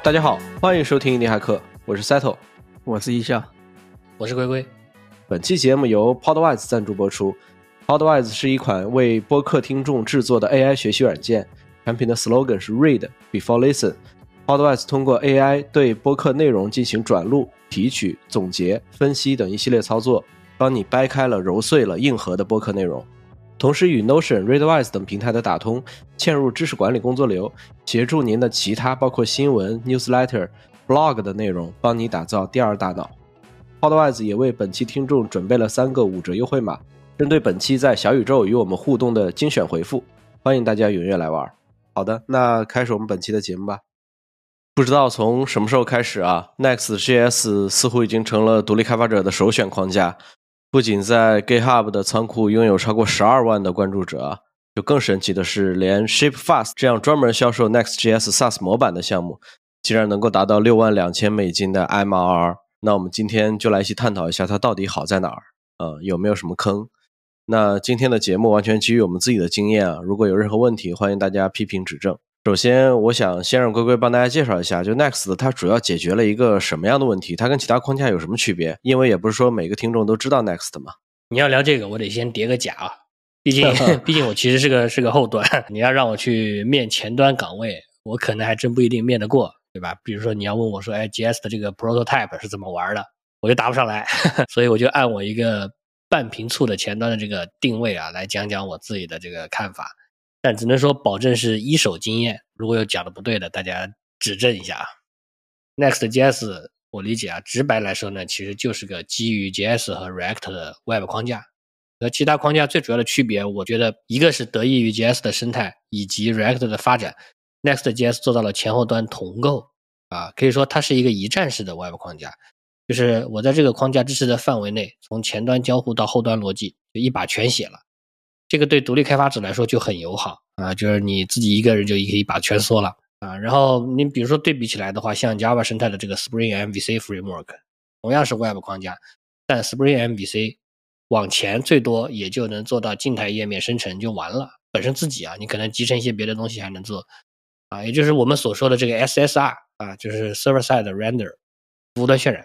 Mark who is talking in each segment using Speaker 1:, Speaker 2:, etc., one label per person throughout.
Speaker 1: 大家好，欢迎收听印尼骇客，我是 Settle，
Speaker 2: 我是一笑，
Speaker 3: 我是龟龟。
Speaker 1: 本期节目由 Podwise 赞助播出。Podwise 是一款为播客听众制作的 AI 学习软件，产品的 slogan 是 Read Before Listen。Podwise 通过 AI 对播客内容进行转录、提取、总结、分析等一系列操作，帮你掰开了、揉碎了、硬核的播客内容。同时与 Notion、Readwise 等平台的打通，嵌入知识管理工作流，协助您的其他包括新闻、newsletter、blog 的内容，帮你打造第二大脑。Podwise 也为本期听众准备了3个5折优惠码，针对本期在小宇宙与我们互动的精选回复，欢迎大家踊跃来玩。好的，那开始我们本期的节目吧。不知道从什么时候开始啊 Next.js 似乎已经成了独立开发者的首选框架，不仅在 GitHub 的仓库拥有超过12万的关注者，就更神奇的是，连 ShipFast 这样专门销售 Next.js SaaS 模板的项目，竟然能够达到$62,000的 MRR。那我们今天就来一起探讨一下它到底好在哪儿，有没有什么坑？那今天的节目完全基于我们自己的经验啊，如果有任何问题，欢迎大家批评指正。首先，我想先让龟龟帮大家介绍一下，就 Next 它主要解决了一个什么样的问题？它跟其他框架有什么区别？因为也不是说每个听众都知道 Next 嘛。
Speaker 3: 你要聊这个，我得先叠个甲啊，毕竟我其实是个后端，你要让我去面前端岗位，我可能还真不一定面得过，对吧？比如说你要问我说，GS 的这个 prototype 是怎么玩的，我就答不上来，所以我就按我一个半平醋的前端的这个定位啊，来讲讲我自己的这个看法。但只能说保证是一手经验，如果有讲的不对的，大家指正一下啊。Next.js 我理解啊，直白来说呢，其实就是个基于 JS 和 React 的 Web 框架。和其他框架最主要的区别，我觉得一个是得益于 JS 的生态以及 React 的发展， Next.js 做到了前后端同构啊，可以说它是一个一站式的 Web 框架，就是我在这个框架支持的范围内，从前端交互到后端逻辑就一把全写了。这个对独立开发者来说就很友好啊，就是你自己一个人就可以把全缩了啊。然后你比如说对比起来的话，像 Java 生态的这个 Spring MVC Framework 同样是 Web 框架，但 Spring MVC 往前最多也就能做到静态页面生成就完了，本身自己啊你可能集成一些别的东西还能做啊，也就是我们所说的这个 SSR 啊，就是 Server Side Render 服务端渲染，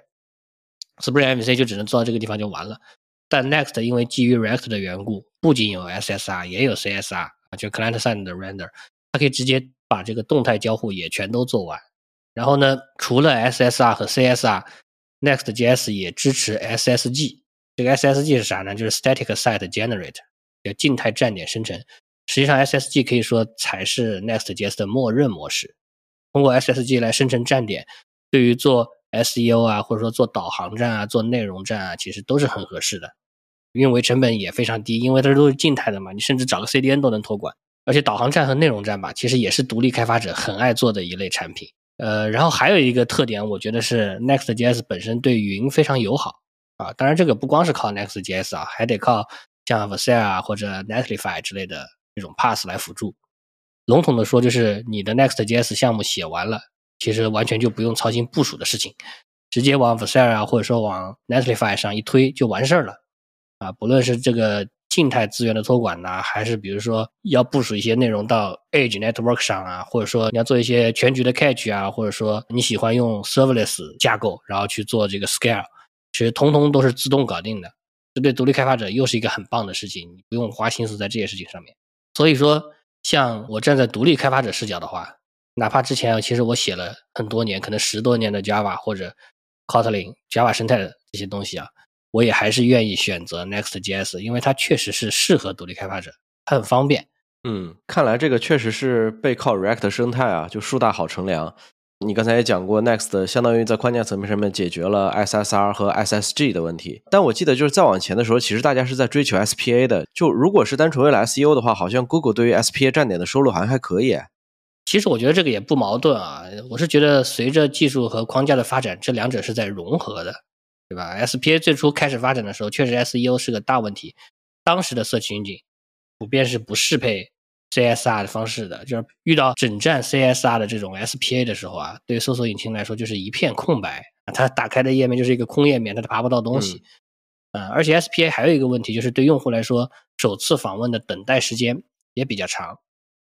Speaker 3: Spring MVC 就只能做到这个地方就完了。但 Next 因为基于 React 的缘故，不仅有 SSR 也有 CSR 就 Client Side 的 Render， 它可以直接把这个动态交互也全都做完。然后呢，除了 SSR 和 CSR， Next.js 也支持 SSG。 这个 SSG 是啥呢？就是 Static Site Generate， 叫静态站点生成。实际上 SSG 可以说才是 Next.js 的默认模式。通过 SSG 来生成站点，对于做SEO 啊，或者说做导航站啊，做内容站啊，其实都是很合适的，运维成本也非常低，因为它都是静态的嘛，你甚至找个 CDN 都能托管。而且导航站和内容站吧，其实也是独立开发者很爱做的一类产品。然后还有一个特点，我觉得是 Next.js 本身对云非常友好啊，当然这个不光是靠 Next.js 啊，还得靠像 Vercel 啊或者 Netlify 之类的这种 pass 来辅助。笼统的说，就是你的 Next.js 项目写完了，其实完全就不用操心部署的事情，直接往 Vercel 啊或者说往 Netlify 上一推就完事儿了啊。不论是这个静态资源的托管呐，还是比如说要部署一些内容到 Edge Network 上啊，或者说你要做一些全局的 Cache 啊，或者说你喜欢用 Serverless 架构然后去做这个 Scale， 其实通通都是自动搞定的。这对独立开发者又是一个很棒的事情，你不用花心思在这些事情上面。所以说像我站在独立开发者视角的话，哪怕之前其实我写了很多年，可能10多年的 Java 或者 Kotlin Java 生态的这些东西啊，我也还是愿意选择 Next.js， 因为它确实是适合独立开发者，它很方便。
Speaker 1: 看来这个确实是背靠 React 生态啊，就树大好乘凉。你刚才也讲过 Next 相当于在框架层面上面解决了 SSR 和 SSG 的问题，但我记得就是再往前的时候，其实大家是在追求 SPA 的，就如果是单纯为了 SEO 的话，好像 Google 对于 SPA 站点的收入好像还可以。
Speaker 3: 其实我觉得这个也不矛盾啊，我是觉得随着技术和框架的发展，这两者是在融合的，对吧？ SPA 最初开始发展的时候，确实 SEO 是个大问题，当时的Search Engine普遍是不适配 CSR 的方式的，就是遇到整站 CSR 的这种 SPA 的时候啊，对于搜索引擎来说就是一片空白，它打开的页面就是一个空页面，它爬不到东西。而且 SPA 还有一个问题，就是对用户来说，首次访问的等待时间也比较长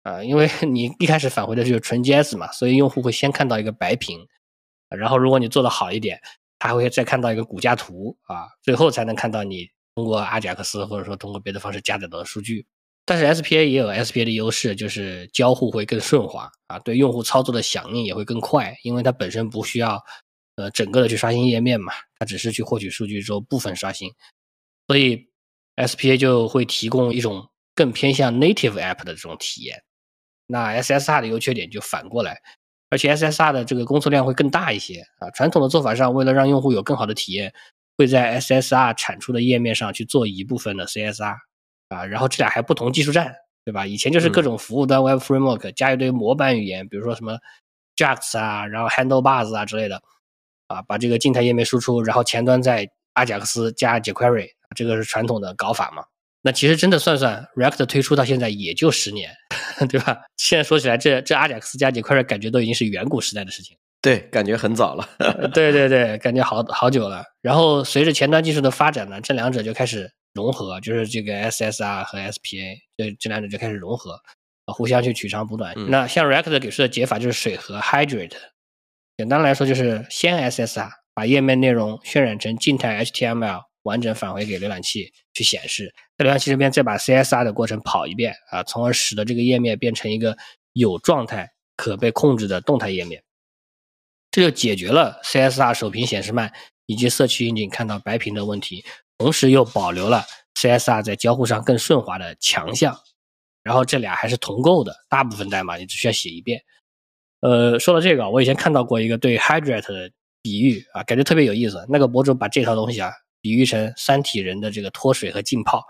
Speaker 3: 因为你一开始返回的就是纯 JS 嘛，所以用户会先看到一个白屏，然后如果你做得好一点，他会再看到一个骨架图最后才能看到你通过阿贾克斯或者说通过别的方式加载到的数据。但是 SPA 也有 SPA 的优势，就是交互会更顺滑对用户操作的响应也会更快，因为它本身不需要整个的去刷新页面嘛，它只是去获取数据之后部分刷新，所以 SPA 就会提供一种更偏向 native app 的这种体验。那 SSR 的优缺点就反过来，而且 SSR 的这个工作量会更大一些传统的做法上，为了让用户有更好的体验，会在 SSR 产出的页面上去做一部分的 CSR然后这俩还不同技术站，对吧？以前就是各种服务端 Web Framework 加一堆模板语言，比如说什么 JAX 然后 Handlebars 之类的把这个静态页面输出，然后前端再阿贾克斯加 jQuery， 这个是传统的搞法嘛。那其实真的算算 React 推出到现在也就10年，对吧？现在说起来这阿贾克斯加 jQuery 感觉都已经是远古时代的事情。
Speaker 1: 对，感觉很早了。
Speaker 3: 对对对，感觉好久了。然后随着前端技术的发展呢，这两者就开始融合，就是这个 SSR 和 SPA， 这两者就开始融合，互相去取长补短。那像 React 给出的解法就是水合 Hydrate， 简单来说就是先 SSR 把页面内容渲染成静态 HTML， 完整返回给浏览器去显示，在浏览器这边再把 CSR 的过程跑一遍从而使得这个页面变成一个有状态可被控制的动态页面。这就解决了 CSR 首屏显示慢以及社区引擎看到白屏的问题，同时又保留了 CSR 在交互上更顺滑的强项。然后这俩还是同构的，大部分代码你只需要写一遍。说到这个，我以前看到过一个对 Hydrate 的比喻感觉特别有意思。那个博主把这套东西比喻成三体人的这个脱水和浸泡。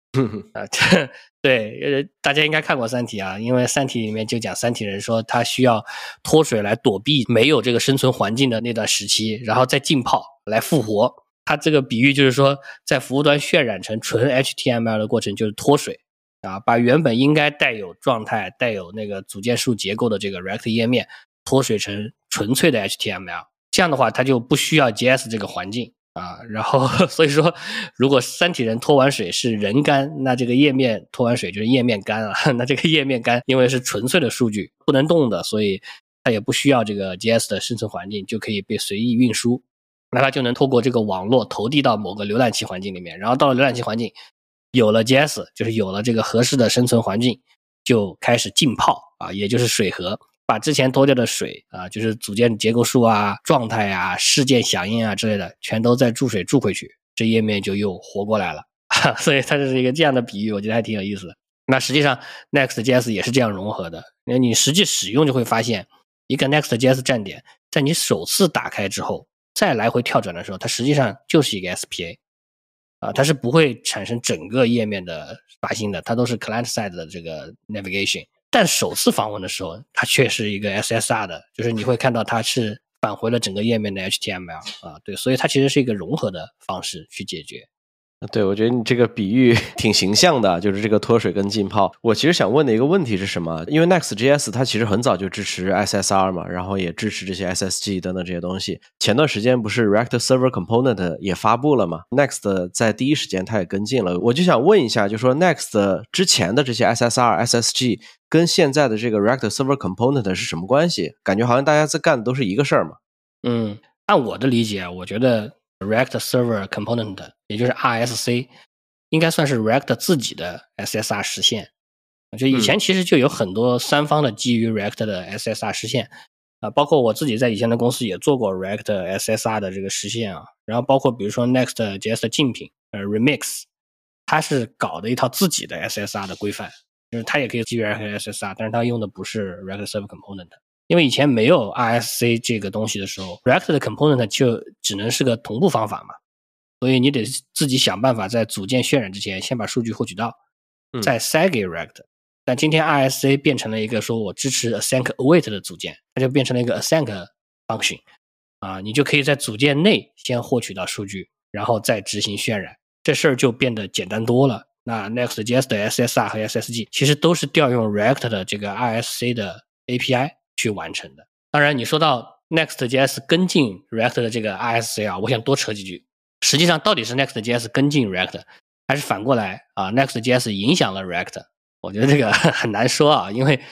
Speaker 3: 对，大家应该看过三体因为三体里面就讲三体人说他需要脱水来躲避没有这个生存环境的那段时期，然后再浸泡来复活。他这个比喻就是说，在服务端渲染成纯 HTML 的过程就是脱水把原本应该带有状态带有那个组件数结构的这个 React 页面脱水成纯粹的 HTML， 这样的话它就不需要 JS 这个环境然后所以说如果三体人脱完水是人干，那这个页面脱完水就是页面干那这个页面干因为是纯粹的数据不能动的，所以它也不需要这个 JS 的生存环境，就可以被随意运输，那它就能透过这个网络投递到某个浏览器环境里面，然后到了浏览器环境有了 JS， 就是有了这个合适的生存环境，就开始浸泡也就是水合，把之前脱掉的水就是组件结构数状态事件响应之类的全都再注水注回去，这页面就又活过来了所以它是一个这样的比喻，我觉得还挺有意思的。那实际上 Next.js 也是这样融合的，你实际使用就会发现一个 Next.js 站点在你首次打开之后再来回跳转的时候，它实际上就是一个 SPA它是不会产生整个页面的刷新的，它都是 client side 的这个 navigation， 但首次访问的时候它却是一个 SSR 的，就是你会看到它是返回了整个页面的 HTML 对，所以它其实是一个融合的方式去解决。
Speaker 1: 对，我觉得你这个比喻挺形象的，就是这个脱水跟浸泡。我其实想问的一个问题是什么？因为 Next.js 它其实很早就支持 SSR 嘛，然后也支持这些 SSG 等等这些东西。前段时间不是 React Server Component 也发布了嘛 ？Next 在第一时间它也跟进了。我就想问一下，就说 Next 之前的这些 SSR、SSG 跟现在的这个 React Server Component 是什么关系？感觉好像大家在干的都是一个事儿嘛。
Speaker 3: 按我的理解我觉得 React Server Component 也就是 RSC 应该算是 React 自己的 SSR 实现。就以前其实就有很多三方的基于 React 的 SSR 实现包括我自己在以前的公司也做过 React SSR 的这个实现然后包括比如说 Next.js 的竞品Remix， 它是搞的一套自己的 SSR 的规范，就是它也可以基于 React SSR， 但是它用的不是 React Server Component。因为以前没有 RSC 这个东西的时候 React 的 component 就只能是个同步方法嘛，所以你得自己想办法在组件渲染之前先把数据获取到再塞给 React。 但今天 RSC 变成了一个说我支持 async await 的组件，它就变成了一个 async function你就可以在组件内先获取到数据然后再执行渲染，这事儿就变得简单多了。那 Next.js 的 SSR 和 SSG 其实都是调用 React 的这个 RSC 的 API去完成的。当然你说到 Next.js 跟进 React 的这个 RSC 我想多扯几句。实际上到底是 Next.js 跟进 React 还是反过来Next.js 影响了 React， 我觉得这个很难说因为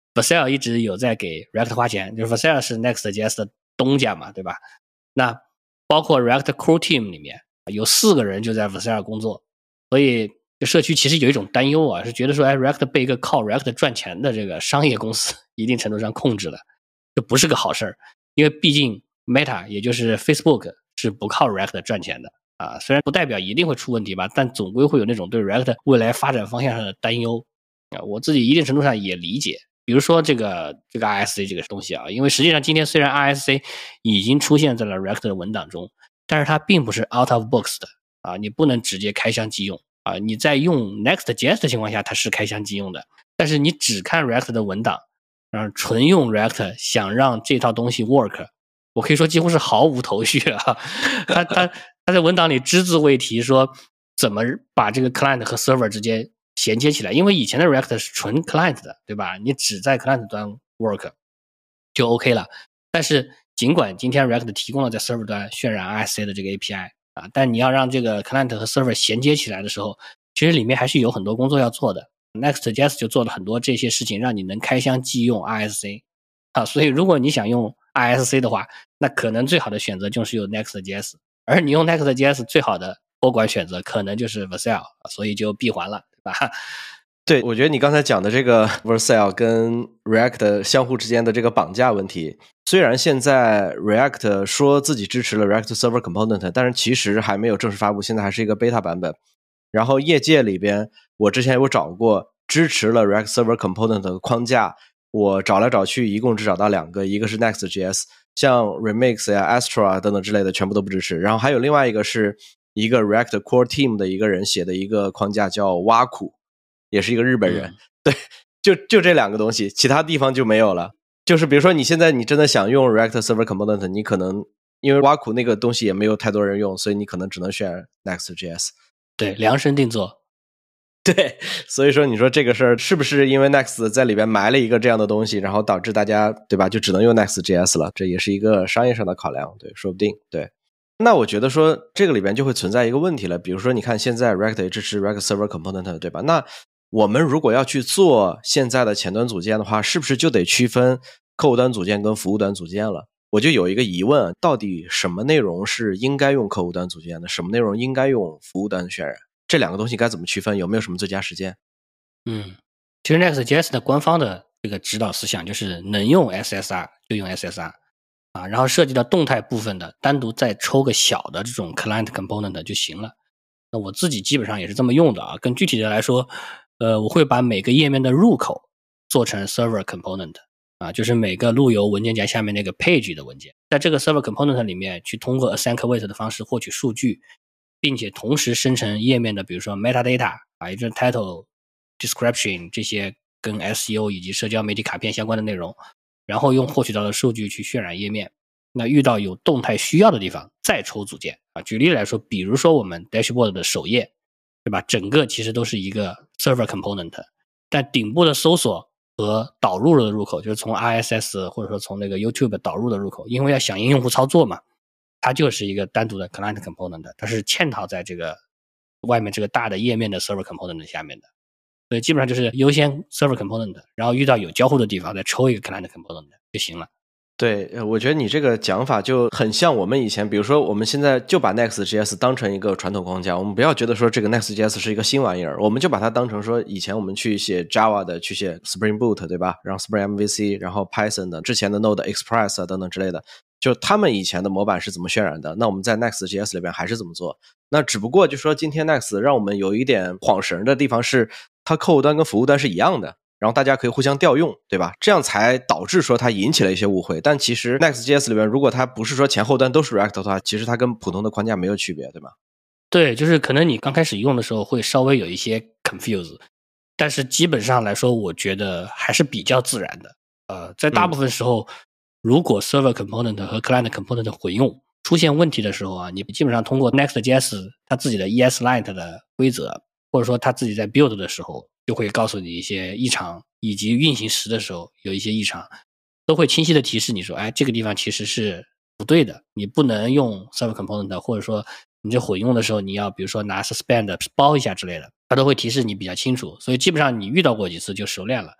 Speaker 3: Vercel 一直有在给 React 花钱，就是 Vercel 是 Next.js 的东家嘛，对吧？那包括 React Core Team 里面有4个人就在 Vercel 工作，所以社区其实有一种担忧啊，是觉得说，React 被一个靠 React 赚钱的这个商业公司一定程度上控制了，这不是个好事儿，因为毕竟 Meta 也就是 Facebook 是不靠 React 赚钱的啊，虽然不代表一定会出问题吧，但总归会有那种对 React 未来发展方向上的担忧啊，我自己一定程度上也理解。比如说这个 RSC 这个东西啊，因为实际上今天虽然 RSC 已经出现在了 React 的文档中，但是它并不是 out of box 的啊，你不能直接开箱即用啊。你在用 Next.js 的情况下，它是开箱即用的，但是你只看 React 的文档，纯用 React 想让这套东西 work， 我可以说几乎是毫无头绪啊。它在文档里只字未提说怎么把这个 client 和 server 之间衔接起来，因为以前的 React 是纯 client 的，对吧？你只在 client 端 work 就 OK 了。但是尽管今天 React 提供了在 server 端渲染 RSC 的这个 API 啊，但你要让这个 client 和 server 衔接起来的时候，其实里面还是有很多工作要做的。Next.js 就做了很多这些事情，让你能开箱即用 RSC 啊。所以如果你想用 RSC 的话，那可能最好的选择就是用 Next.js， 而你用 Next.js 最好的托管选择可能就是 Vercel， 所以就闭环了，对吧？
Speaker 1: 对，我觉得你刚才讲的这个 Vercel 跟 React 相互之间的这个绑架问题，虽然现在 React 说自己支持了 React Server Component， 但是其实还没有正式发布，现在还是一个 beta 版本。然后业界里边，我之前有找过支持了 React Server Component 的框架，我找来找去一共只找到2个，一个是 Next.js， 像 Remix 呀、Astra 等等之类的全部都不支持。然后还有另外一个是一个 React Core Team 的一个人写的一个框架叫挖苦，也是一个日本人。对，就这2个东西，其他地方就没有了。就是比如说你现在你真的想用 React Server Component， 你可能因为挖苦那个东西也没有太多人用，所以你可能只能选 Next.js。
Speaker 3: 对，量身定做。
Speaker 1: 对，所以说你说这个事儿是不是因为 Next 在里边埋了一个这样的东西，然后导致大家对吧就只能用 Next.js 了，这也是一个商业上的考量，对，说不定。对，那我觉得说这个里边就会存在一个问题了，比如说你看现在 React 也支持 React Server Component， 对吧？那我们如果要去做现在的前端组件的话，是不是就得区分客户端组件跟服务端组件了？我就有一个疑问，到底什么内容是应该用客户端组件的，什么内容应该用服务端渲染？这2个东西该怎么区分？有没有什么最佳实践？
Speaker 3: 其实 Next.js 的官方的这个指导思想就是能用 SSR 就用 SSR 啊，然后涉及到动态部分的单独再抽个小的这种 client component 就行了。那我自己基本上也是这么用的啊。更具体的来说，我会把每个页面的入口做成 server component 啊，就是每个路由文件夹下面那个 page 的文件，在这个 server component 里面去通过 async await 的方式获取数据，并且同时生成页面的比如说 metadata 啊，也就是 title、description 这些跟 SEO 以及社交媒体卡片相关的内容，然后用获取到的数据去渲染页面。那遇到有动态需要的地方再抽组件啊。举例来说，比如说我们 dashboard 的首页，对吧？整个其实都是一个 server component， 但顶部的搜索和导入的入口，就是从 RSS 或者说从那个 YouTube 导入的入口，因为要响应用户操作嘛，它就是一个单独的 client component， 它是嵌套在这个外面这个大的页面的 server component 下面的。所以基本上就是优先 server component， 然后遇到有交互的地方再抽一个 client component 就行了。
Speaker 1: 对，我觉得你这个讲法就很像我们以前，比如说我们现在就把 Next.js 当成一个传统框架，我们不要觉得说这个 Next.js 是一个新玩意儿，我们就把它当成说以前我们去写 Java 的，去写 Spring Boot， 对吧？然后 Spring MVC， 然后 Python 的，之前的 Node Express 等等之类的，就他们以前的模板是怎么渲染的，那我们在 Next.js 里边还是怎么做。那只不过就说今天 Next 让我们有一点晃神的地方是，它客户端跟服务端是一样的。然后大家可以互相调用，对吧？这样才导致说它引起了一些误会。但其实 Next.js 里面，如果它不是说前后端都是 React 的话，其实它跟普通的框架没有区别，对吧？
Speaker 3: 对，就是可能你刚开始用的时候会稍微有一些 confuse， 但是基本上来说，我觉得还是比较自然的。在大部分时候，如果 server component 和 client component 混用出现问题的时候啊，你基本上通过 Next.js 它自己的 ESLint 的规则，或者说它自己在 build 的时候，就会告诉你一些异常，以及运行时的时候有一些异常，都会清晰的提示你说，哎，这个地方其实是不对的，你不能用 server component， 或者说你这混用的时候，你要比如说拿 suspend 包一下之类的，它都会提示你比较清楚。所以基本上你遇到过几次就熟练了。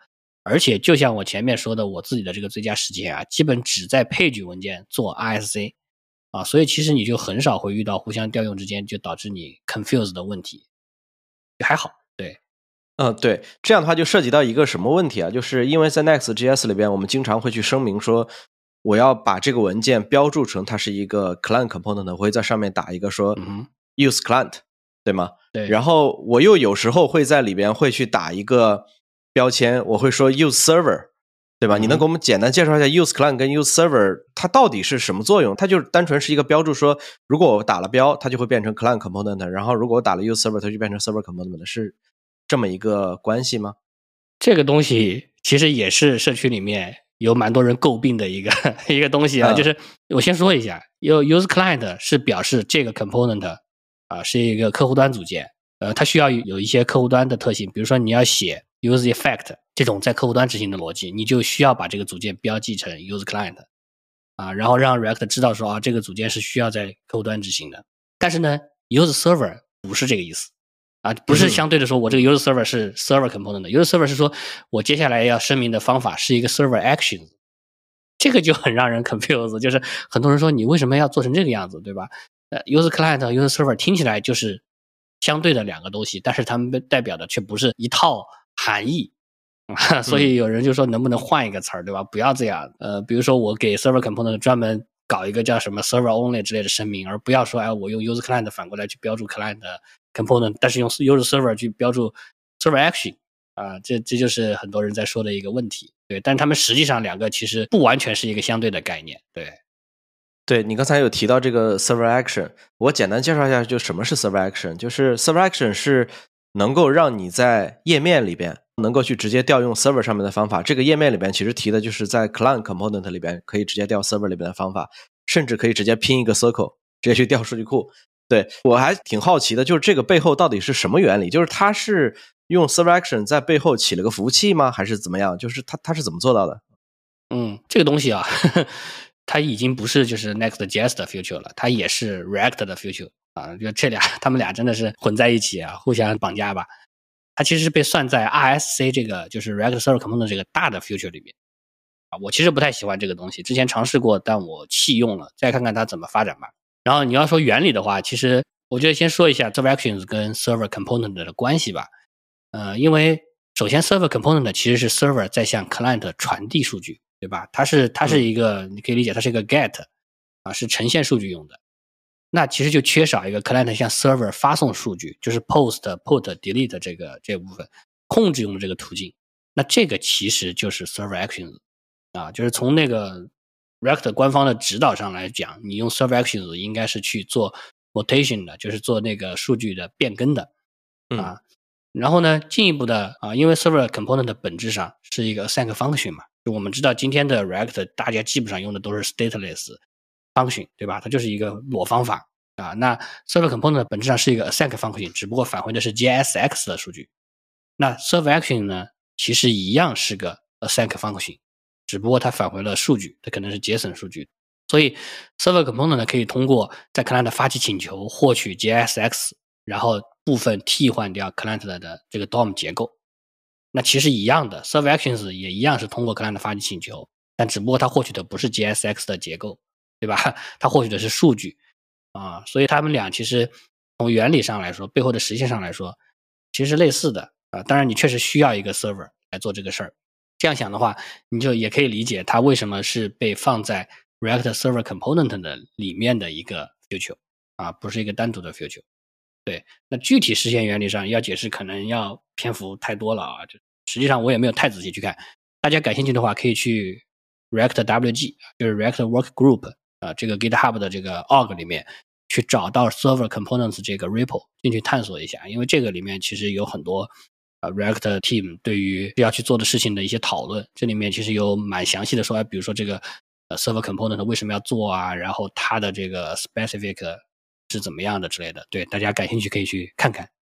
Speaker 3: 而且就像我前面说的，我自己的这个最佳实践啊，基本只在配置文件做 RSC 啊，所以其实你就很少会遇到互相调用之间就导致你 confuse 的问题，还好。对，
Speaker 1: 对，这样的话就涉及到一个什么问题啊？就是因为在 Next.js 里边，我们经常会去声明说，我要把这个文件标注成它是一个 client component，我会在上面打一个说 use client，对吗？
Speaker 3: 对。
Speaker 1: 然后我又有时候会在里边会去打一个标签，我会说 use server，对吧？你能给我们简单介绍一下 use client 跟 use server 它到底是什么作用？它就单纯是一个标注说，如果我打了标，它就会变成 client component，然后如果我打了 use server，它就变成 server component，是这么一个关系吗？
Speaker 3: 这个东西其实也是社区里面有蛮多人诟病的一个一个东西啊，就是我先说一下，use client 是表示这个 component 是一个客户端组件，它需要有一些客户端的特性，比如说你要写 use effect 这种在客户端执行的逻辑，你就需要把这个组件标记成 use client 然后让 React 知道说这个组件是需要在客户端执行的。但是呢 use server 不是这个意思。不是相对的说我这个 user server 是 server component，user server 是说我接下来要声明的方法是一个 server action， 这个就很让人 confuse， 就是很多人说你为什么要做成这个样子，对吧？user client user server 听起来就是相对的两个东西，但是它们代表的却不是一套含义。所以有人就说能不能换一个词儿，对吧？不要这样。比如说我给 server component 专门搞一个叫什么 server only 之类的声明，而不要说我用 user client 反过来去标注 client component， 但是用 user server 去标注 server action 这就是很多人在说的一个问题。对，但他们实际上两个其实不完全是一个相对的概念。
Speaker 1: 对，你刚才有提到这个 server action， 我简单介绍一下就什么是 server action。就是 server action 是能够让你在页面里边能够去直接调用 server 上面的方法。这个页面里边其实提的就是在 client component 里边可以直接调 server 里边的方法，甚至可以直接拼一个 circle 直接去调数据库。对，我还挺好奇的，就是这个背后到底是什么原理？就是它是用 server action 在背后起了个服务器吗？还是怎么样？就是它是怎么做到的？
Speaker 3: 这个东西它已经不是就是 Next.js 的 future 了，它也是 React 的 future 就这俩他们俩真的是混在一起互相绑架吧。它其实是被算在 RSC 这个就是 React Server Component 这个大的 future 里面我其实不太喜欢这个东西，之前尝试过，但我弃用了，再看看它怎么发展吧。然后你要说原理的话，其实我觉得先说一下 Server Actions 跟 Server Component 的关系吧。因为首先 Server Component 其实是 Server 在向 Client 传递数据，对吧？它是一个你可以理解它是一个 get 是呈现数据用的。那其实就缺少一个 Client 向 Server 发送数据，就是 Post、Put、Delete 这部分控制用的这个途径。那这个其实就是 Server Actions就是从那个 React 官方的指导上来讲，你用 Server Actions 应该是去做 Mutation 的，就是做那个数据的变更的然后呢，进一步的因为 Server Component 本质上是一个 async function 嘛，就我们知道今天的 React 大家基本上用的都是 stateless function， 对吧？它就是一个裸方法那 Server Component 本质上是一个 async function， 只不过返回的是 JSX 的数据。那 Server Action 呢，其实一样是个 async function， 只不过它返回了数据，它可能是 JSON 数据。所以 Server Component 呢，可以通过在 Client 发起请求获取 JSX， 然后部分替换掉 Client 的这个 DOM 结构。那其实一样的 Server Actions 也一样是通过 Client 发起请求，但只不过它获取的不是 JSX 的结构，对吧？它获取的是数据所以他们俩其实从原理上来说，背后的实现上来说，其实是类似的当然你确实需要一个 server 来做这个事儿。这样想的话，你就也可以理解它为什么是被放在 React Server Component 的里面的一个 future 不是一个单独的 future。对，那具体实现原理上要解释可能要篇幅太多了就实际上我也没有太仔细去看，大家感兴趣的话可以去 React WG， 就是 React Work Group这个 GitHub 的这个 org 里面去找到 Server Components 这个 repo 进去探索一下，因为这个里面其实有很多React Team 对于要去做的事情的一些讨论，这里面其实有蛮详细的说比如说这个Server Component 为什么要做然后它的这个 specific 是怎么样的之类的。对，大家感兴趣可以去看看。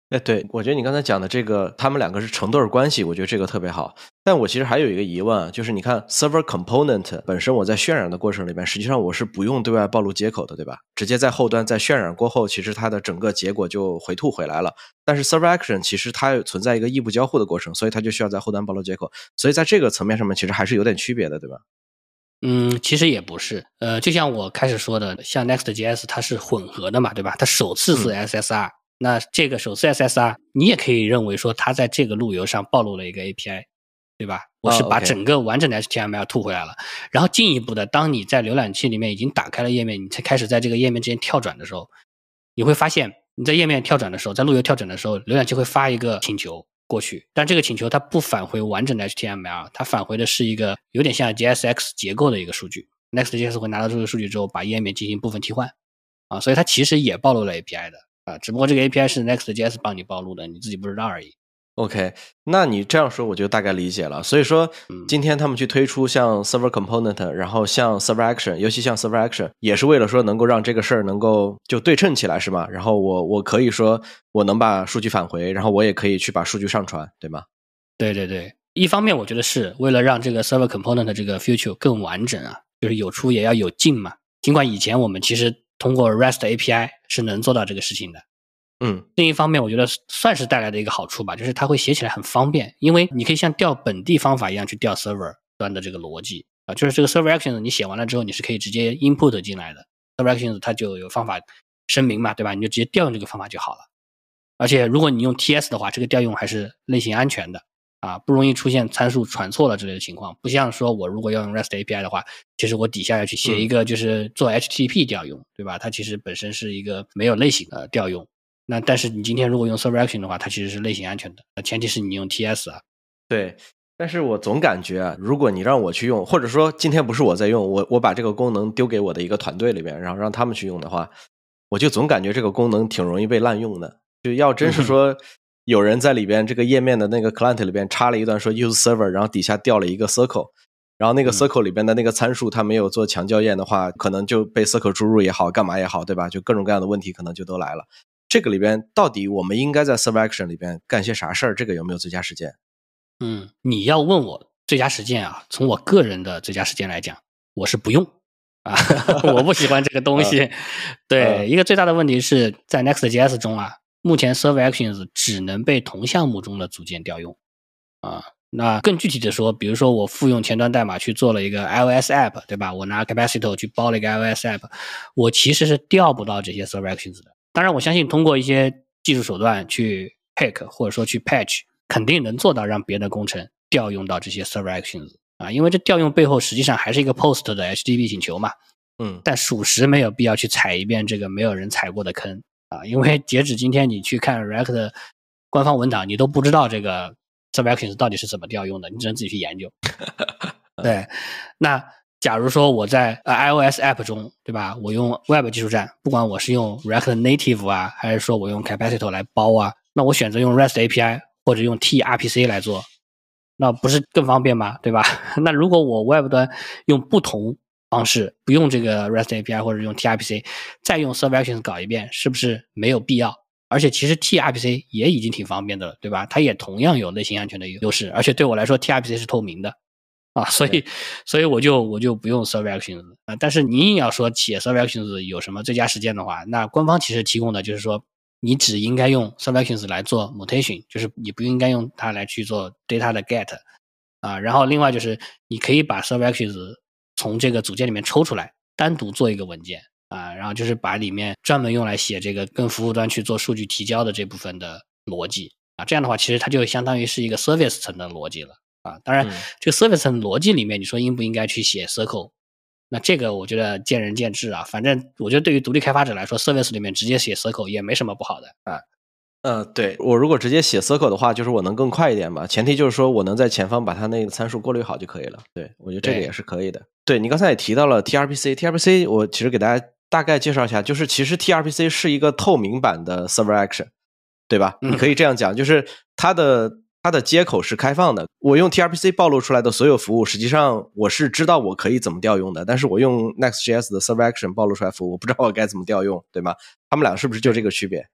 Speaker 1: 对，我觉得你刚才讲的这个，他们两个是成对关系，我觉得这个特别好。但我其实还有一个疑问啊，就是你看 server component 本身，我在渲染的过程里面，实际上我是不用对外暴露接口的，对吧？直接在后端在渲染过后，其实它的整个结果就回吐回来了。但是 server action 其实它存在一个异步交互的过程，所以它就需要在后端暴露接口。所以在这个层面上面，其实还是有点区别的，对吧？
Speaker 3: 其实也不是，就像我开始说的，像 Next.js 它是混合的嘛，对吧？它首次是 SSR，那这个首次 SSR，你也可以认为说它在这个路由上暴露了一个 API，对吧？我是把整个完整的 HTML 吐回来了，然后进一步的，当你在浏览器里面已经打开了页面，你才开始在这个页面之间跳转的时候，你会发现你在页面跳转的时候，在路由跳转的时候，浏览器会发一个请求过去，但这个请求它不返回完整的 HTML， 它返回的是一个有点像 JSX 结构的一个数据。Next.js 会拿到这个数据之后，把页面进行部分替换，所以它其实也暴露了 API 的，只不过这个 API 是 Next.js 帮你暴露的，你自己不知道而已。
Speaker 1: OK， 那你这样说我就大概理解了。所以说，今天他们去推出像 server component， 然后像 server action， 尤其像 server action， 也是为了说能够让这个事儿能够就对称起来，是吗？然后我可以说我能把数据返回，然后我也可以去把数据上传，对吗？
Speaker 3: 对对对，一方面我觉得是为了让这个 server component 这个 feature 更完整啊，就是有出也要有进嘛。尽管以前我们其实通过 REST API 是能做到这个事情的。另一方面我觉得算是带来的一个好处吧，就是它会写起来很方便，因为你可以像调本地方法一样去调 server 端的这个逻辑啊，就是这个 server actions 你写完了之后，你是可以直接 input 进来的 server actions 它就有方法声明嘛，对吧？你就直接调用这个方法就好了。而且如果你用 TS 的话，这个调用还是类型安全的啊，不容易出现参数传错了之类的情况。不像说我如果要用 REST API 的话，其实我底下要去写一个就是做 HTTP 调用，对吧？它其实本身是一个没有类型的调用。那但是你今天如果用 server action 的话，它其实是类型安全的，前提是你用 TS 啊。
Speaker 1: 对，但是我总感觉啊，如果你让我去用，或者说今天不是我在用，我把这个功能丢给我的一个团队里面，然后让他们去用的话，我就总感觉这个功能挺容易被滥用的。就要真是说有人在里边这个页面的那个 client 里边插了一段说 use server， 然后底下调了一个 circle， 然后那个 circle 里边的那个参数它没有做强校验的话，可能就被 circle 输入也好，干嘛也好，对吧？就各种各样的问题可能就都来了。这个里边到底我们应该在 server action 里边干些啥事儿？这个有没有最佳实践？
Speaker 3: 你要问我最佳实践啊，从我个人的最佳实践来讲，我是不用啊，我不喜欢这个东西。对，一个最大的问题是在 Next.js 中啊，目前 server actions 只能被同项目中的组件调用啊。那更具体的说，比如说我复用前端代码去做了一个 iOS app， 对吧？我拿 Capacito 去包了一个 iOS app， 我其实是调不到这些 server actions 的。当然我相信通过一些技术手段去 hack 或者说去 patch， 肯定能做到让别的工程调用到这些 server actions 啊，因为这调用背后实际上还是一个 post 的 HTTP 请求嘛。但属实没有必要去踩一遍这个没有人踩过的坑啊，因为截止今天你去看 React 的官方文档，你都不知道这个 server actions 到底是怎么调用的，你只能自己去研究。对，那假如说我在iOS app 中，对吧？我用 Web 技术站，不管我是用 React Native 啊，还是说我用 Capacito 来包啊，那我选择用 REST API 或者用 TRPC 来做，那不是更方便吗？对吧？那如果我 Web 端用不同方式，不用这个 REST API 或者用 TRPC， 再用 server actions 搞一遍，是不是没有必要？而且其实 TRPC 也已经挺方便的了，对吧？它也同样有类型安全的优势，而且对我来说 TRPC 是透明的。所以我就不用 server actions 但是你硬要说写 server actions 有什么最佳实践的话，那官方其实提供的就是说，你只应该用 server actions 来做 mutation， 就是你不应该用它来去做 data 的 get 然后另外就是你可以把 server actions 从这个组件里面抽出来，单独做一个文件然后就是把里面专门用来写这个跟服务端去做数据提交的这部分的逻辑这样的话其实它就相当于是一个 service 层的逻辑了。当然这个 service 层逻辑里面你说应不应该去写 circle， 那这个我觉得见仁见智反正我觉得对于独立开发者来说 service 里面直接写 circle 也没什么不好的
Speaker 1: 对，我如果直接写 circle 的话，就是我能更快一点嘛，前提就是说我能在前方把它那个参数过滤好就可以了。对，我觉得这个也是可以的。对，你刚才也提到了 TRPC 我其实给大家大概介绍一下，就是其实 TRPC 是一个透明版的 server action， 对吧？你可以这样讲，就是它的接口是开放的，我用 TRPC 暴露出来的所有服务，实际上我是知道我可以怎么调用的，但是我用 Next.js 的 server action 暴露出来服务，我不知道我该怎么调用，对吗？他们俩是不是就这个区别？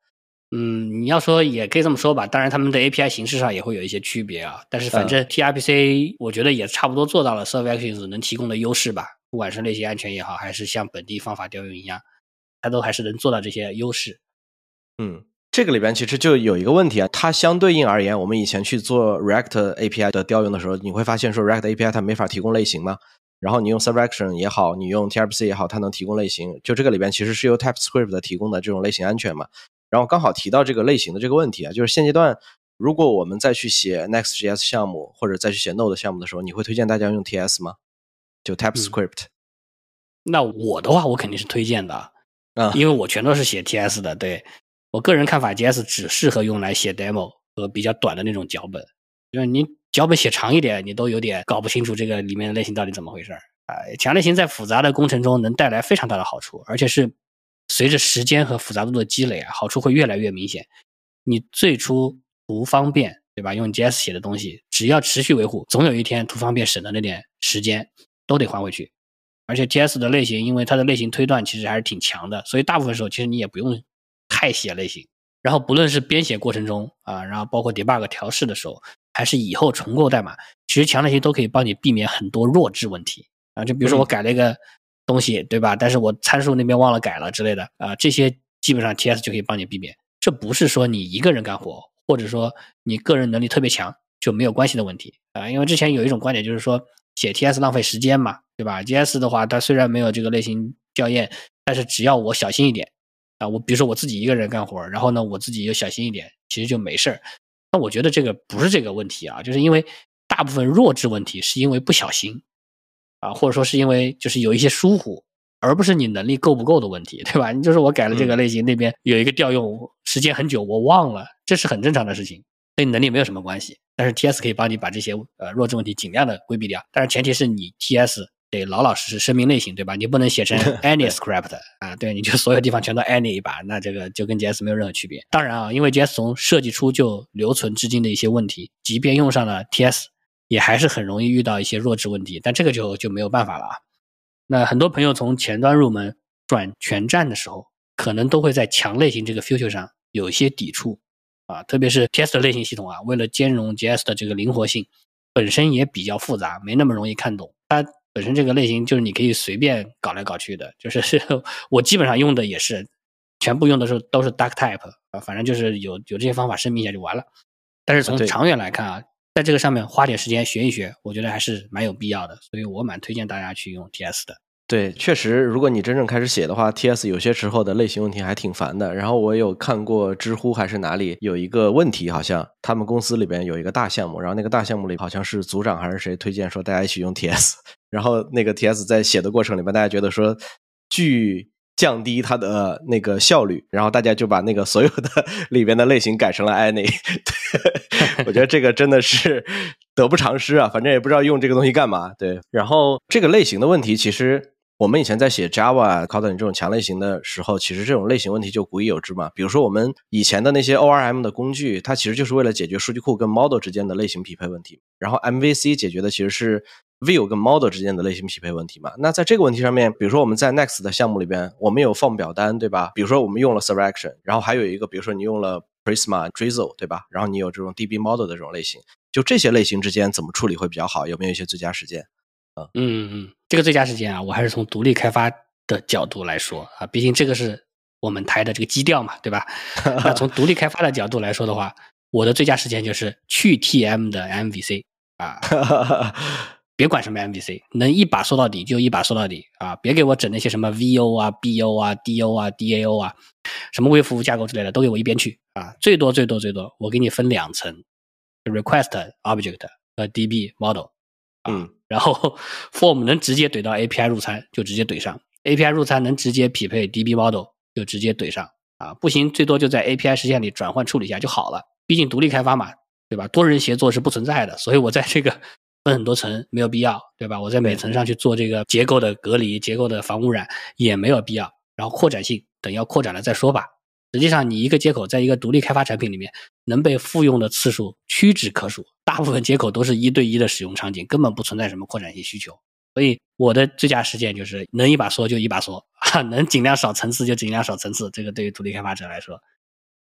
Speaker 3: 你要说也可以这么说吧，当然他们的 API 形式上也会有一些区别啊，但是反正 TRPC 我觉得也差不多做到了 Server Actions 能提供的优势吧，不管是类型安全也好，还是像本地方法调用一样，它都还是能做到这些优势。
Speaker 1: 这个里边其实就有一个问题啊，它相对应而言，我们以前去做 React API 的调用的时候，你会发现说 React API 它没法提供类型嘛，然后你用 Server Action 也好，你用 TRPC 也好，它能提供类型，就这个里边其实是由 TypeScript 提供的这种类型安全嘛。然后刚好提到这个类型的这个问题啊，就是现阶段如果我们再去写 Next.js 项目或者再去写 Node 项目的时候，你会推荐大家用 TS 吗？就 TypeScript。
Speaker 3: 那我的话我肯定是推荐的因为我全都是写 TS 的，对。我个人看法 JS 只适合用来写 demo 和比较短的那种脚本，就是你脚本写长一点，你都有点搞不清楚这个里面的类型到底怎么回事强类型在复杂的工程中能带来非常大的好处，而且是随着时间和复杂度的积累好处会越来越明显。你最初图方便，对吧？用 JS 写的东西，只要持续维护，总有一天图方便省的那点时间都得还回去。而且 JS 的类型，因为它的类型推断其实还是挺强的，所以大部分时候其实你也不用太写类型。然后不论是编写过程中然后包括 debug 调试的时候，还是以后重构代码，其实强类型都可以帮你避免很多弱智问题就比如说我改了一个东西，对吧？但是我参数那边忘了改了之类的这些基本上 TS 就可以帮你避免。这不是说你一个人干活，或者说你个人能力特别强就没有关系的问题因为之前有一种观点就是说写 TS 浪费时间嘛，对吧 ？JS 的话，它虽然没有这个类型校验，但是只要我小心一点我比如说我自己一个人干活，然后呢我自己又小心一点，其实就没事儿。那我觉得这个不是这个问题就是因为大部分弱智问题是因为不小心或者说是因为就是有一些疏忽，而不是你能力够不够的问题，对吧？你就是我改了这个类型，那边有一个调用时间很久，我忘了，这是很正常的事情，跟你能力没有什么关系。但是 TS 可以帮你把这些弱智问题尽量的规避掉，但是前提是你 TS 得老老实实声明类型，对吧？你不能写成 AnyScript 对，你就所有地方全都 Any 一把，那这个就跟 JS 没有任何区别。当然因为 JS 从设计初就留存至今的一些问题，即便用上了 TS， 也还是很容易遇到一些弱智问题，但这个就没有办法了那很多朋友从前端入门转全站的时候，可能都会在强类型这个 feature 上有一些抵触特别是 TS 的类型系统为了兼容 JS 的这个灵活性，本身也比较复杂，没那么容易看懂。它本身这个类型就是你可以随便搞来搞去的，就是我基本上用的也是全部用的时候都是 duck type 反正就是有这些方法声明一下就完了。但是从长远来看在这个上面花点时间学一学，我觉得还是蛮有必要的，所以我蛮推荐大家去用 TS 的。
Speaker 1: 对，确实，如果你真正开始写的话 ，TS 有些时候的类型问题还挺烦的。然后我有看过知乎还是哪里有一个问题，好像他们公司里边有一个大项目，然后那个大项目里好像是组长还是谁推荐说大家一起用 TS， 然后那个 TS 在写的过程里边，大家觉得说据降低它的那个效率，然后大家就把那个所有的里边的类型改成了 any 我觉得这个真的是得不偿失反正也不知道用这个东西干嘛。对，然后这个类型的问题其实我们以前在写 Java、Kotlin 这种强类型的时候，其实这种类型问题就古已有之嘛。比如说我们以前的那些 ORM 的工具，它其实就是为了解决数据库跟 model 之间的类型匹配问题，然后 MVC 解决的其实是 view 跟 model 之间的类型匹配问题嘛。那在这个问题上面，比如说我们在 Next 的项目里边，我们有放表单，对吧？比如说我们用了 Server Action， 然后还有一个比如说你用了 Prisma、Drizzle， 对吧？然后你有这种 DB model 的这种类型，就这些类型之间怎么处理会比较好？有没有一些最佳实践？
Speaker 3: 这个最佳实践我还是从独立开发的角度来说毕竟这个是我们台的这个基调嘛，对吧？那从独立开发的角度来说的话，我的最佳实践就是去 TM 的 MVC 别管什么 MVC， 能一把说到底就一把说到底别给我整那些什么 VO BO DO DAO什么微服务架构之类的都给我一边去最多我给你分2层 request object 和 DB model然后 form 能直接怼到 API 入参就直接怼上 API 入参能直接匹配 DB model 就直接怼上不行最多就在 API 实现里转换处理一下就好了，毕竟独立开发嘛，对吧？多人协作是不存在的，所以我在这个分很多层没有必要，对吧？我在每层上去做这个结构的隔离结构的防污染也没有必要，然后扩展性等要扩展了再说吧。实际上你一个接口在一个独立开发产品里面能被复用的次数屈指可数，大部分接口都是1对1的使用场景，根本不存在什么扩展性需求。所以我的最佳实践就是能一把缩就一把缩能尽量少层次就尽量少层次，这个对于独立开发者来说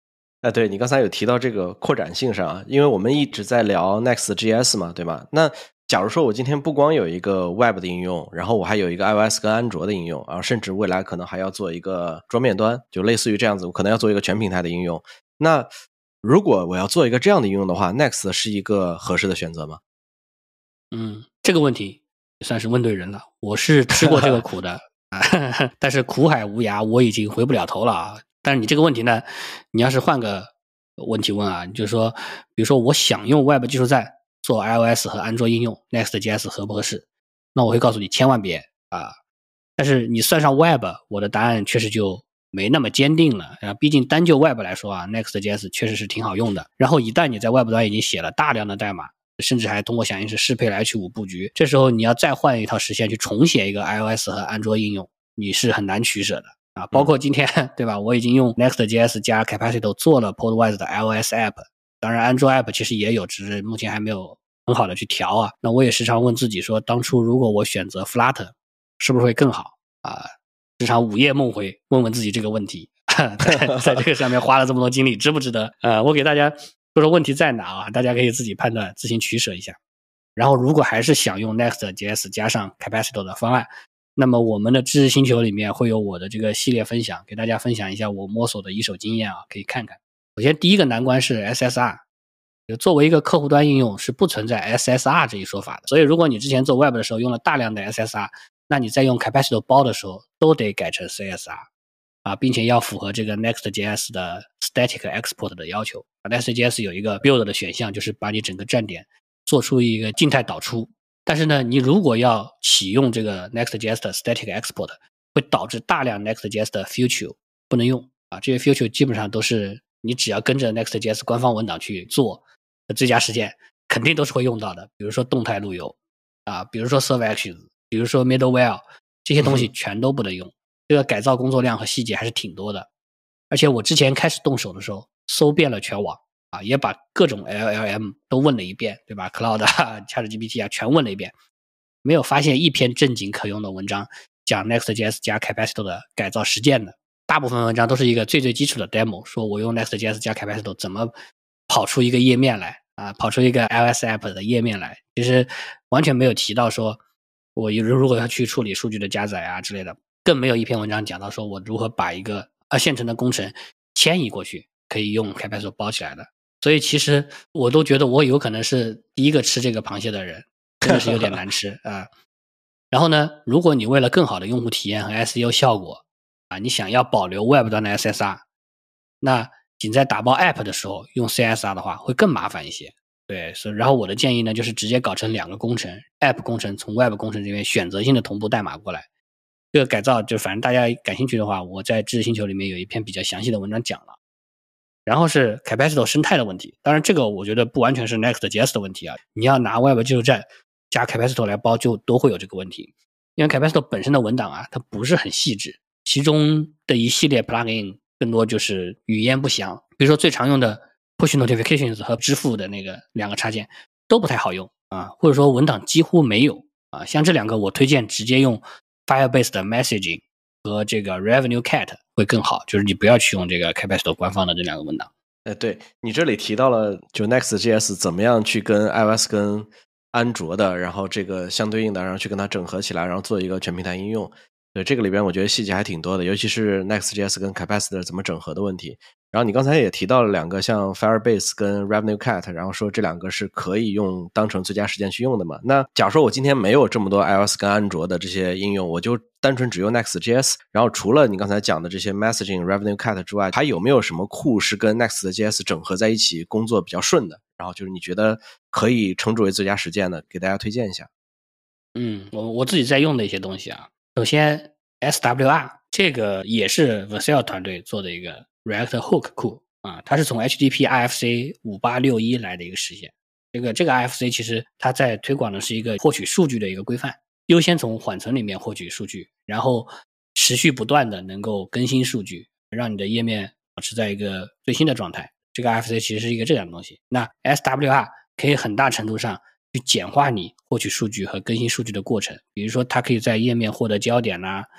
Speaker 1: 对，你刚才有提到这个扩展性上啊，因为我们一直在聊 Next.js 嘛，对吧？那假如说我今天不光有一个 Web 的应用，然后我还有一个 iOS 跟安卓的应用，然后甚至未来可能还要做一个桌面端，就类似于这样子，我可能要做一个全平台的应用。那如果我要做一个这样的应用的话 ，Next 是一个合适的选择吗？
Speaker 3: 这个问题也算是问对人了。我是吃过这个苦的啊，但是苦海无涯，我已经回不了头了啊。但是你这个问题呢，你要是换个问题问啊，你就说，比如说我想用 Web 技术站做 iOS 和安卓应用 ，Next.js 合不合适？那我会告诉你千万别啊。但是你算上 Web，我的答案确实就没那么坚定了啊。毕竟单就 Web 来说啊，Next.js 确实是挺好用的。然后一旦你在 Web 端已经写了大量的代码，甚至还通过响应式适配来H5布局，这时候你要再换一套实现去重写一个 iOS 和安卓应用，你是很难取舍的啊。包括今天对吧，我已经用 Next.js 加 Capacito 做了 Podwise 的 iOS app， 当然安卓 app 其实也有，只是目前还没有很好的去调啊。那我也时常问自己说，当初如果我选择 Flutter， 是不是会更好啊？时常午夜梦回，问问自己这个问题，在这个上面花了这么多精力，值不值得？我给大家说说问题在哪啊，大家可以自己判断，自行取舍一下。然后如果还是想用 Next.js 加上 Capacito 的方案，那么我们的知识星球里面会有我的这个系列分享，给大家分享一下我摸索的一手经验啊，可以看看。首先第一个难关是 SSR， 作为一个客户端应用是不存在 SSR 这一说法的，所以如果你之前做 Web 的时候用了大量的 SSR， 那你在用 Capacito 包的时候都得改成 CSR 啊，并且要符合这个 Next.js 的 Static Export 的要求。Next.js 有一个 Build 的选项，就是把你整个站点做出一个静态导出。但是呢，你如果要启用这个 Next.js 的 Static Export， 会导致大量 Next.js 的 Feature 不能用啊。这些 Feature 基本上都是你只要跟着 Next.js 官方文档去做最佳实践，肯定都是会用到的。比如说动态路由啊，比如说 Serve Actions， 比如说 Middleware， 这些东西全都不能用。这个改造工作量和细节还是挺多的。而且我之前开始动手的时候，搜遍了全网啊，也把各种 LLM 都问了一遍，对吧 ？Cloud 啊、ChatGPT 啊，全问了一遍，没有发现一篇正经可用的文章讲 Next.js 加 Capacito 的改造实践的。大部分文章都是一个最最基础的 demo， 说我用 Next.js 加 Capacito 怎么跑出一个页面来啊，跑出一个 iOS app 的页面来，其实完全没有提到说我如果要去处理数据的加载啊之类的，更没有一篇文章讲到说我如何把一个现成的工程迁移过去，可以用 Capacito 包起来的。所以其实我都觉得我有可能是第一个吃这个螃蟹的人，真的是有点难吃啊。然后呢，如果你为了更好的用户体验和 SEO 效果啊，你想要保留 Web 端的 SSR， 那仅在打包 App 的时候用 CSR 的话会更麻烦一些。对，所以然后我的建议呢，就是直接搞成两个工程 ，App 工程从 Web 工程这边选择性的同步代码过来。这个改造就反正大家感兴趣的话，我在知识星球里面有一篇比较详细的文章讲了。然后是 Capacito 生态的问题，当然这个我觉得不完全是 Next.js 的问题啊，你要拿 Web 技术站加 Capacito 来包就都会有这个问题。因为 Capacito 本身的文档啊，它不是很细致，其中的一系列 plugin 更多就是语焉不详，比如说最常用的 Push Notifications 和支付的那个两个插件都不太好用啊，或者说文档几乎没有啊。像这两个我推荐直接用 Firebase 的 Messaging 和这个 Revenue Cat 会更好，就是你不要去用这个 Capacito 官方的这两个文档。
Speaker 1: 对，你这里提到了就 Next.js 怎么样去跟 iOS 跟安卓的，然后这个相对应的，然后去跟它整合起来，然后做一个全平台应用。对，这个里边我觉得细节还挺多的，尤其是 Next.js 跟 Capacito 怎么整合的问题。然后你刚才也提到了两个像 Firebase 跟 Revenue Cat， 然后说这两个是可以用当成最佳实践去用的嘛。那假如说我今天没有这么多 iOS 跟安卓的这些应用，我就单纯只用 Next.js， 然后除了你刚才讲的这些 Messaging Revenue Cat 之外，还有没有什么库是跟 Next.js 整合在一起工作比较顺的，然后就是你觉得可以称之为最佳实践的，给大家推荐一下。
Speaker 3: 我自己在用的一些东西啊，首先 SWR 这个也是 Vercel 团队做的一个 React Hook 库啊，它是从 HTTP RFC 5861来的一个实现。这个 RFC 其实它在推广的是一个获取数据的一个规范，优先从缓存里面获取数据，然后持续不断的能够更新数据，让你的页面保持在一个最新的状态。这个 RFC 其实是一个这样的东西。那 SWR 可以很大程度上去简化你获取数据和更新数据的过程，比如说它可以在页面获得焦点啊，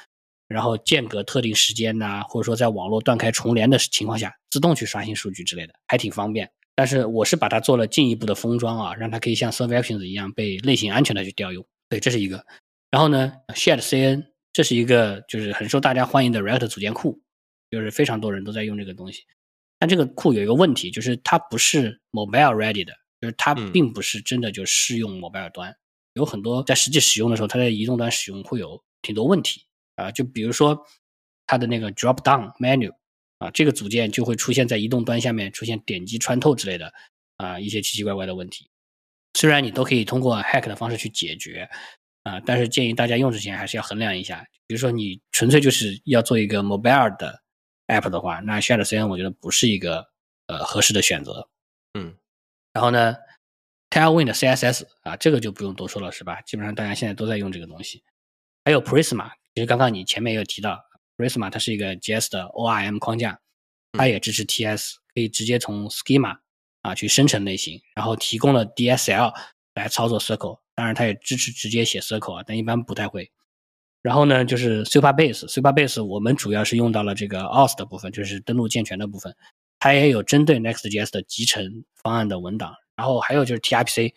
Speaker 3: 然后间隔特定时间或者说在网络断开重连的情况下，自动去刷新数据之类的，还挺方便。但是我是把它做了进一步的封装让它可以像 Server Actions 一样被类型安全的去调用。对，这是一个。然后呢 Shared CN 这是一个就是很受大家欢迎的 React 组件库，就是非常多人都在用这个东西。但这个库有一个问题，就是它不是 mobile ready 的，就是它并不是真的就适用 mobile 端。有很多在实际使用的时候，它在移动端使用会有挺多问题就比如说它的那个 drop down menu这个组件就会出现在移动端下面出现点击穿透之类的一些奇奇怪怪的问题。虽然你都可以通过 hack 的方式去解决但是建议大家用之前还是要衡量一下。比如说你纯粹就是要做一个 mobile 的 app 的话，那 Shared CN 我觉得不是一个合适的选择。然后呢 Tailwind CSS 这个就不用多说了是吧？基本上大家现在都在用这个东西。还有 Prisma， 其实刚刚你前面也有提到 Prisma 它是一个 JS 的 ORM 框架，它也支持 TS， 可以直接从 Schema去生成类型，然后提供了 DSL 来操作 Circle， 当然它也支持直接写 Circle但一般不太会。然后呢就是 Supabase 我们主要是用到了这个 auth 的部分，就是登录健全的部分，它也有针对 Next.js 的集成方案的文档。然后还有就是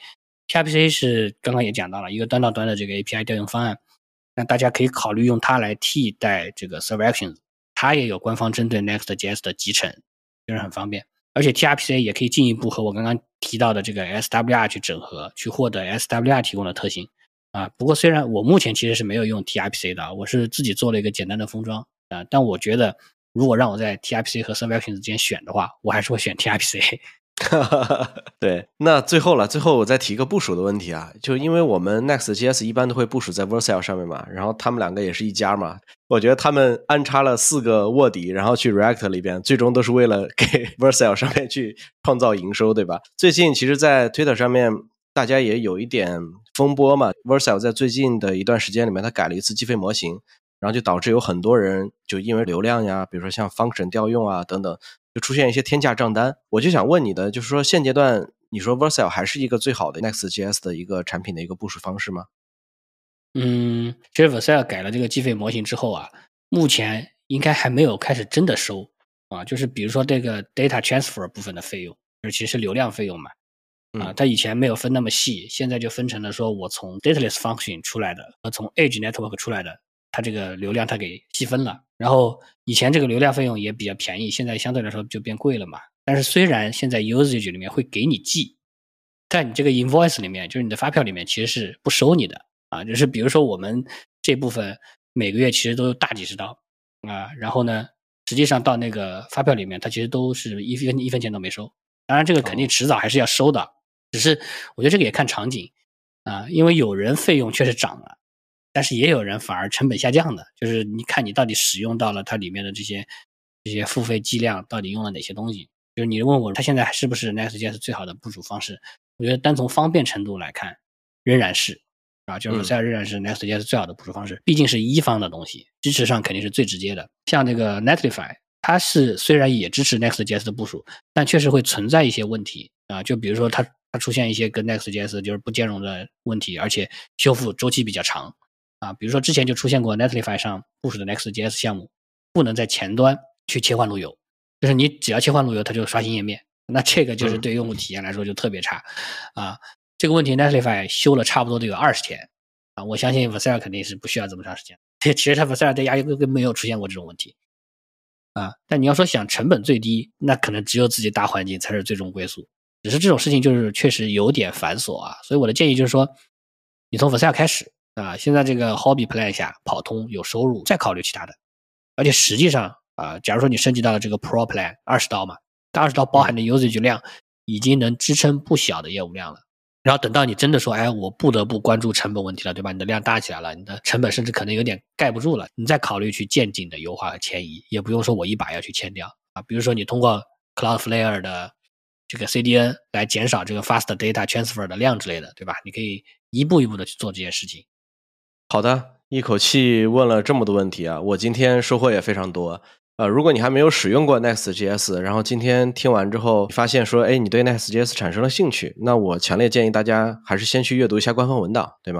Speaker 3: TRPC 是刚刚也讲到了一个端到端的这个 API 调用方案，那大家可以考虑用它来替代这个 Server Actions， 它也有官方针对 Next.js 的集成，就是很方便。而且 TRPC 也可以进一步和我刚刚提到的这个 SWR 去整合，去获得 SWR 提供的特性不过虽然我目前其实是没有用 TRPC 的，我是自己做了一个简单的封装但我觉得如果让我在 TRPC 和 Server Actions 之间选的话，我还是会选 TRPC。
Speaker 1: 对，那最后我再提一个部署的问题就因为我们 Next.js 一般都会部署在 Vercel 上面嘛，然后他们两个也是一家嘛，我觉得他们安插了4个卧底，然后去 React 里边，最终都是为了给 Vercel 上面去创造营收，对吧？最近其实在 Twitter 上面大家也有一点风波嘛， Vercel 在最近的一段时间里面它改了一次计费模型，然后就导致有很多人就因为流量呀，比如说像 function 调用等等，就出现一些天价账单。我就想问你的就是说，现阶段你说 Vercel 还是一个最好的 Next.js 的一个产品的一个部署方式吗？
Speaker 3: 其实 Vercel 改了这个计费模型之后目前应该还没有开始真的收就是比如说这个 data transfer 部分的费用，其实是流量费用嘛它以前没有分那么细，现在就分成了说我从 dateless function 出来的和从 edge network 出来的，它这个流量它给细分了。然后以前这个流量费用也比较便宜，现在相对来说就变贵了嘛。但是虽然现在 usage 里面会给你记，但你这个 invoice 里面，就是你的发票里面其实是不收你的就是比如说我们这部分每个月其实都有大几十刀然后呢实际上到那个发票里面它其实都是一分钱都没收。当然这个肯定迟早还是要收的，只是我觉得这个也看场景因为有人费用确实涨了，但是也有人反而成本下降的，就是你看你到底使用到了它里面的这些付费计量到底用了哪些东西。就是你问我它现在是不是 Next.js 最好的部署方式，我觉得单从方便程度来看仍然是就是 Vercel 仍然是 Next.js 最好的部署方式，毕竟是一方的东西，支持上肯定是最直接的。像这个 Netlify 它是虽然也支持 Next.js 的部署，但确实会存在一些问题就比如说它出现一些跟 Next.js 就是不兼容的问题，而且修复周期比较长比如说之前就出现过 Netlify 上部署的 Next.js 项目不能在前端去切换路由，就是你只要切换路由它就刷新页面，那这个就是对用户体验来说就特别差这个问题 Netlify 修了差不多得有20天我相信 Vercel 肯定是不需要这么长时间，其实它 Vercel 在压根没有出现过这种问题但你要说想成本最低，那可能只有自己大环境才是最终归宿。只是这种事情就是确实有点繁琐所以我的建议就是说，你从 Vercel 开始现在这个 Hobby Plan 下跑通有收入，再考虑其他的。而且实际上假如说你升级到了这个 Pro Plan 20刀嘛，这20刀包含的 usage 量已经能支撑不小的业务量了。然后等到你真的说我不得不关注成本问题了，对吧？你的量大起来了，你的成本甚至可能有点盖不住了，你再考虑去渐进的优化和迁移，也不用说我一把要去迁掉比如说你通过 Cloudflare 的这个 CDN 来减少这个 fast data transfer 的量之类的，对吧？你可以一步一步的去做这件事情。
Speaker 1: 好的，一口气问了这么多问题我今天收获也非常多如果你还没有使用过 Next.js， 然后今天听完之后发现说你对 Next.js 产生了兴趣，那我强烈建议大家还是先去阅读一下官方文档，对吗？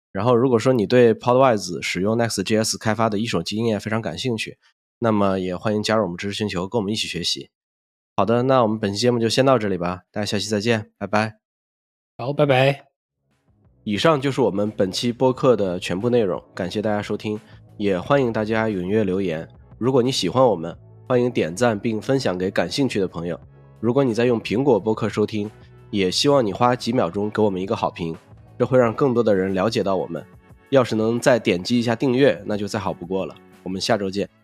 Speaker 1: 然后如果说你对 Podwise 使用 Next.js 开发的一手经验非常感兴趣，那么也欢迎加入我们知识星球，跟我们一起学习。好的，那我们本期节目就先到这里吧，大家下期再见，拜拜。
Speaker 3: 好，拜拜。
Speaker 1: 以上就是我们本期播客的全部内容，感谢大家收听，也欢迎大家踊跃留言。如果你喜欢我们，欢迎点赞并分享给感兴趣的朋友。如果你在用苹果播客收听，也希望你花几秒钟给我们一个好评，这会让更多的人了解到我们。要是能再点击一下订阅，那就再好不过了。我们下周见。